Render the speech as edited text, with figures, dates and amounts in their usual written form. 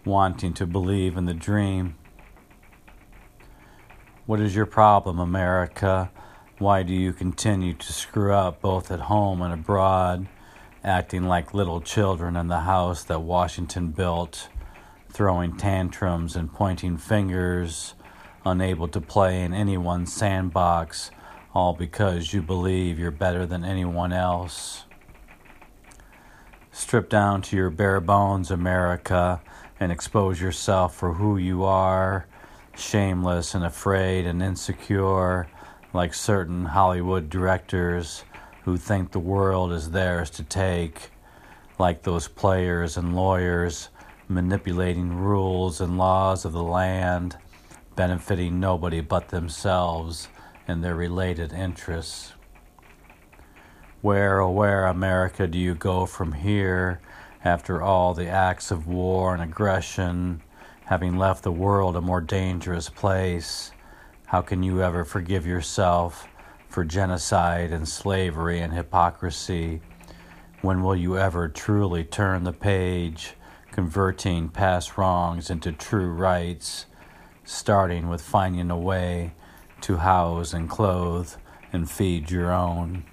wanting to believe in the dream. What is your problem, America? Why do you continue to screw up both at home and abroad, acting like little children in the house that Washington built, throwing tantrums and pointing fingers, unable to play in anyone's sandbox, all because you believe you're better than anyone else? Strip down to your bare bones, America, and expose yourself for who you are, shameless and afraid and insecure, like certain Hollywood directors who think the world is theirs to take, like those players and lawyers manipulating rules and laws of the land, benefiting nobody but themselves and their related interests. Where, oh where, America, do you go from here after all the acts of war and aggression, having left the world a more dangerous place? How can you ever forgive yourself for genocide and slavery and hypocrisy? When will you ever truly turn the page, converting past wrongs into true rights, starting with finding a way to house and clothe and feed your own?